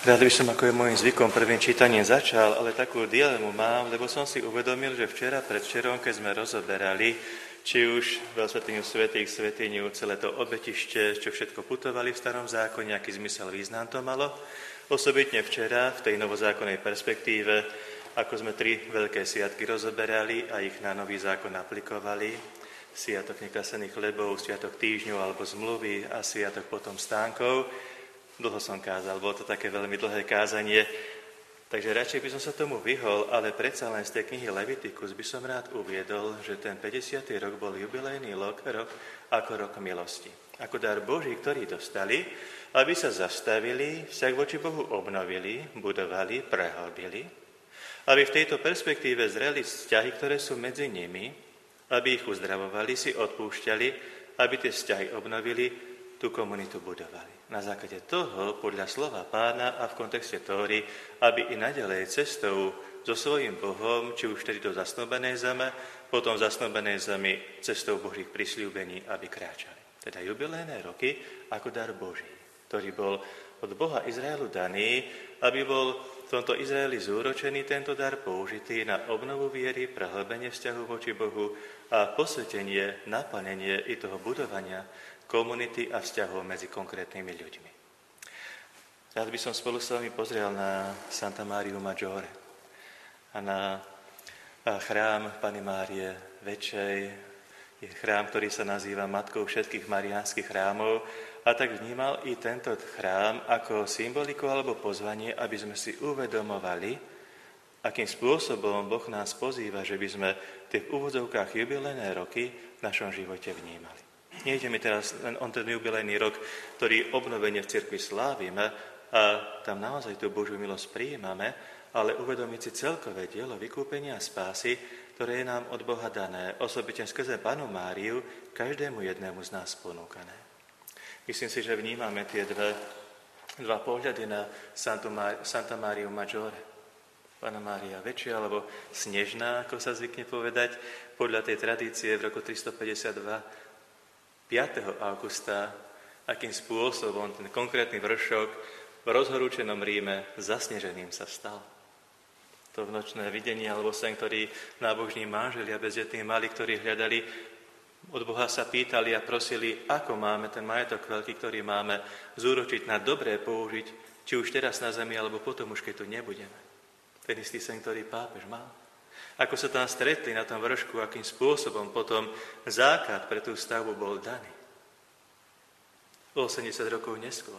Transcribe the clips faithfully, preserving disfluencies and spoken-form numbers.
Rád by som, ako je môjim zvykom, prvým čítaním začal, ale takú dilemu mám, lebo som si uvedomil, že včera predvčerom, keď sme rozoberali, či už vo svätyňu svätých, svätyňu, celé to obetište, čo všetko putovali v starom zákone, aký zmysel, význam to malo. Osobitne včera, v tej novozákonnej perspektíve, ako sme tri veľké sviatky rozoberali a ich na nový zákon aplikovali, sviatok nekasených chlebov, sviatok týždňov alebo zmluvy a sviatok potom stánkov. Dlho som kázal, bolo to také veľmi dlhé kázanie, takže radšej by som sa tomu vyhol, ale predsa len z tej knihy Levitikus by som rád uviedol, že ten päťdesiaty rok bol jubilejný rok, rok ako rok milosti. Ako dar Boží, ktorý dostali, aby sa zastavili, vzťah voči Bohu obnovili, budovali, prehlbili, aby v tejto perspektíve zreli vzťahy, ktoré sú medzi nimi, aby ich uzdravovali, si odpúšťali, aby tie vzťahy obnovili, tú komunitu budovali. Na základe toho, podľa slova Pána a v kontexte Tóry, aby i naďalej cestou so svojím Bohom, či už tedy do zasnúbenej zeme, potom v zasnúbenej zemi cestou Božích prisľúbení, aby kráčali. Teda jubilejné roky ako dar Boží, ktorý bol od Boha Izraelu daný, aby bol v tomto Izraeli zúročený tento dar použitý na obnovu viery, prehlbenie vzťahu voči Bohu a posvetenie, naplnenie i toho budovania komunity a vzťahov medzi konkrétnymi ľuďmi. Rád by som spolu s vami pozrel na Santa Mariu Maggiore a na chrám Panny Márie Väčšej. Je chrám, ktorý sa nazýva matkou všetkých mariánskych chrámov, a tak vnímal i tento chrám ako symboliku alebo pozvanie, aby sme si uvedomovali, akým spôsobom Boh nás pozýva, že by sme tie v úvodzovkách jubilejné roky v našom živote vnímali. Nejde mi teraz len o ten jubilejný rok, ktorý obnovene v cirkvi slávime a tam naozaj tú Božiu milosť prijímame, ale uvedomiť si celkové dielo vykúpenia a spásy, ktoré je nám od Boha dané, osobitne skrze Pannu Máriu, každému jednému z nás ponúkané. Myslím si, že vnímame tie dve, dva pohľady na Santu Mar- Santa Mariu Maggiore. Panna Mária Väčšia, alebo Snežná, ako sa zvykne povedať, podľa tej tradície v roku tristopäťdesiatdva piateho augusta, akým spôsobom ten konkrétny vršok v rozhorúčenom Ríme zasneženým sa stal. To nočné videnie alebo sen, ktorý nábožní manželia bezdetní mali, ktorí hľadali, od Boha sa pýtali a prosili, ako máme ten majetok veľký, ktorý máme, zúročiť na dobré použiť, či už teraz na zemi, alebo potom už, keď tu nebudeme. Ten istý sen, ktorý pápež mal. Ako sa tam stretli na tom vršku, akým spôsobom potom základ pre tú stavbu bol daný. osemdesiat rokov neskôr.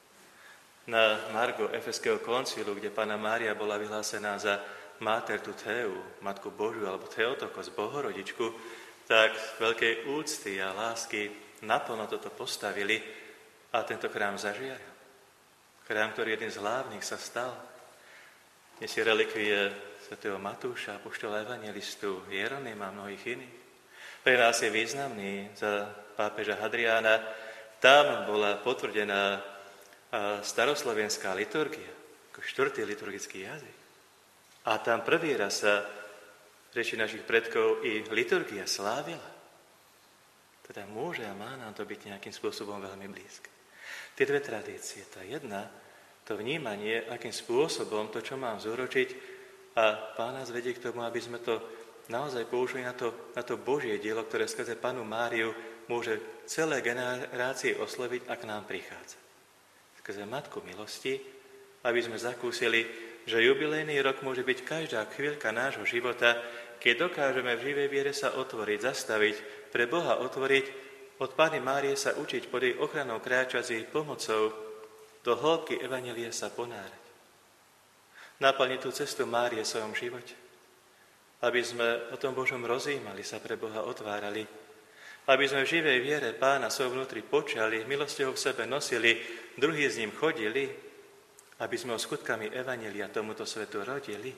Na margo Efeského koncilu, kde Panna Mária bola vyhlásená za Mater Tuteu, Matku Božiu alebo Theotokos, Bohorodičku, tak veľkej úcty a lásky naplno toto postavili a tento chrám zažiaril. Chrám, ktorý jeden z hlavných sa stal. Dnes je relikvie svätého Matúša, apoštola evangelistu, Jeronyma a mnohých iných. Pre nás je významný za pápeža Hadriána. Tam bola potvrdená staroslovenská liturgia, ako štvrtý liturgický jazyk. A tam prvý raz sa reči našich predkov i liturgia slávila. Teda môže a má nám to byť nejakým spôsobom veľmi blízke. Tie dve tradície, tá jedna, to vnímanie, akým spôsobom to, čo mám zúročiť, a Pán nás vedie k tomu, aby sme to naozaj použili na to, na to Božie dielo, ktoré skrze Pannu Máriu môže celé generácie osloviť, ak nám prichádza. Skrze Matku milosti, aby sme zakúsili, že jubilejný rok môže byť každá chvíľka nášho života, keď dokážeme v živej viere sa otvoriť, zastaviť, pre Boha otvoriť, od Panny Márie sa učiť pod jej ochranou kráčať s jej pomocou, do hĺbky evanjelia sa ponárať. Naplniť tú cestu Márie v svojom živote. Aby sme o tom Božom rozjímali, sa pre Boha otvárali. Aby sme v živej viere Pána svojho vnútri počali, milosťou v sebe nosili, druhí s ním chodili, aby sme ho skutkami evanjelia tomuto svetu rodili.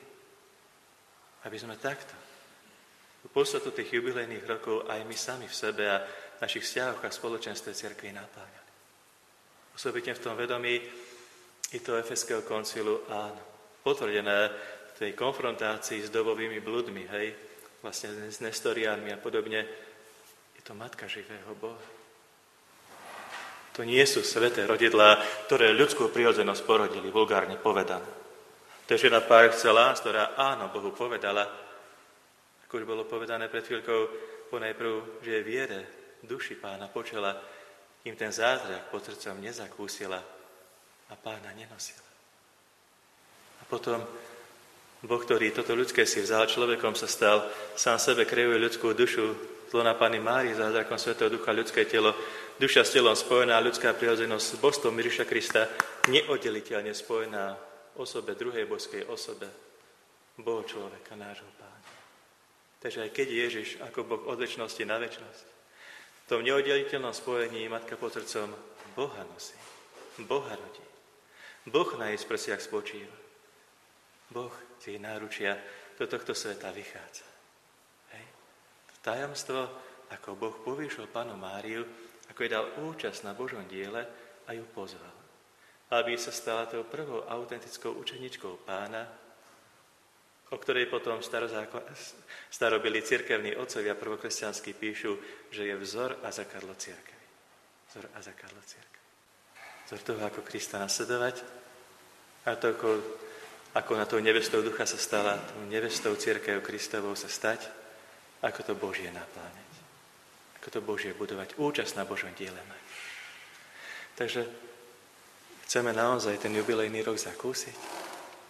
Aby sme takto v podstatu tých jubilejných rokov aj my sami v sebe a v našich vzťahoch a spoločenstve cirkvi napájali. Osobitne v tom vedomí i toho Efeského koncilu áno. Potvrdené v tej konfrontácii s dobovými bludmi, hej, vlastne s nestoriánmi a podobne, je to Matka živého Boha. To nie sú sväté rodidlá, ktoré ľudskú prirodzenosť porodili, vulgárne povedané. To je žena par excellence, ktorá áno Bohu povedala, ako už bolo povedané pred chvíľkou, ponajprv, že je viere duši Pána počela, kým ten zázrak pod srdcom nezakúsila a Pána nenosila. A potom Boh, ktorý toto ľudské si vzal, človekom sa stal, sám sebe kreuje ľudskú dušu, zlona Panny Márie, zázrakom Svätého Ducha, ľudské telo, duša s telom spojená, ľudská prirodzenosť s božstvom Ježiša Krista, neoddeliteľne spojená v osobe, druhej božskej osobe, Boha človeka, nášho Pána. Takže aj keď Ježiš ako Boh od večnosti na večnosť, v tom neoddeliteľnom spojení Matka pod srdcom Boha nosí, Boha rodí. Boh na jej prsiach spočíva. Boh z jej náručia do tohto sveta vychádza. Hej. To tajomstvo, ako Boh povýšil Pannu Máriu, ako jej dal účasť na Božom diele a ju pozval, aby sa stala tou prvou autentickou učeničkou Pána, o ktorej potom starobili cirkevní otcovia prvokresťanskí píšu, že je vzor a zakadlo cirkvi. Vzor a zakadlo cirkvi. Vzor toho, ako Krista nasledovať a to, ako, ako na tou nevestou ducha sa stala, tou nevestou cirkev Kristovou sa stať, ako to Božie napláňať. Ako to Božie budovať. Účasť na Božom diele mať. Takže chceme naozaj ten jubilejný rok zakúsiť.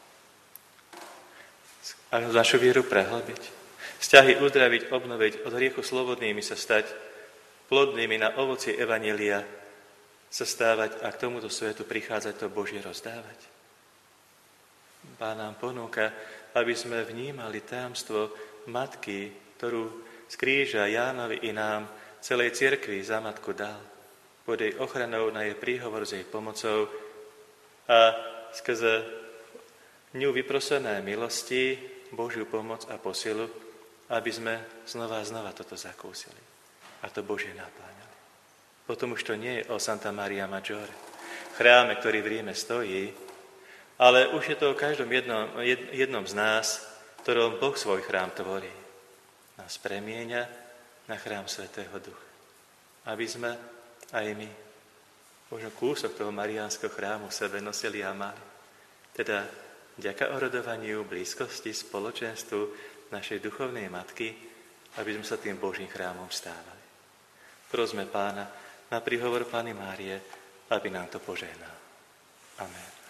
A našu vieru prehlbiť. Vzťahy uzdraviť, obnoviť, od hriechu slobodnými sa stať, plodnými na ovocie evanjelia sa stávať a k tomuto svetu prichádzať to Božie rozdávať. Pán nám ponúka, aby sme vnímali tajomstvo matky, ktorú z kríža Jánovi i nám celej cirkvi za matku dal. Pod jej ochranou na jej príhovor s jej pomocou a skrze ňu vyprosené milosti, Božiu pomoc a posilu, aby sme znova a znova toto zakúsili a to Božie napláňali. Potom už to nie je o Santa Maria Maggiore, chráme, ktorý v Ríme stojí, ale už je to o každom jednom, jednom z nás, ktorom Boh svoj chrám tvorí. Nás premieňa na chrám Svätého Ducha. Aby sme aj my možno kúsok toho mariánskeho chrámu v sebe nosili a mali. Teda vďaka orodovaniu, blízkosti, spoločenstvu našej duchovnej matky, aby sme sa tým Božím chrámom stávali. Prosme Pána na príhovor Panny Márie, aby nám to požehnal. Amen.